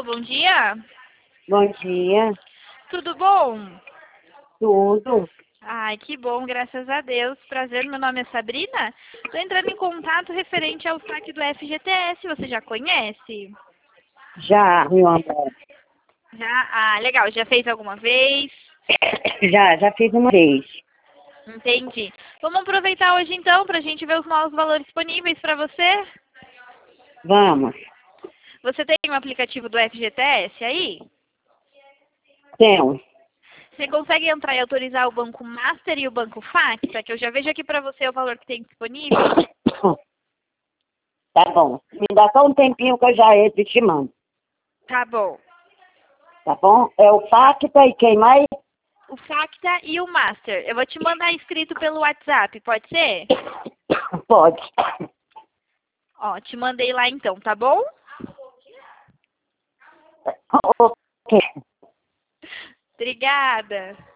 Alô, bom dia. Bom dia, Tudo bom? tudo. Ai, que bom, graças a Deus. Prazer, meu nome é Sabrina. Estou entrando em contato referente ao saque do FGTS. Você já conhece? Já, meu amor. Já? Ah, legal. Já fez alguma vez? Já fiz uma vez. Entendi. Vamos aproveitar hoje então para a gente ver os novos valores disponíveis para você? Vamos. Você tem um aplicativo do FGTS aí? Tenho. Você consegue entrar e autorizar o Banco Master e o Banco Facta? Que eu já vejo aqui para você o valor que tem disponível. Tá bom. Me dá só um tempinho que eu já entro e te mando. Tá bom. Tá bom? É o Facta e quem mais? O Facta e o Master. Eu vou te mandar escrito pelo WhatsApp, pode ser? Pode. Ó, te mandei lá então, tá bom? Ok. Obrigada.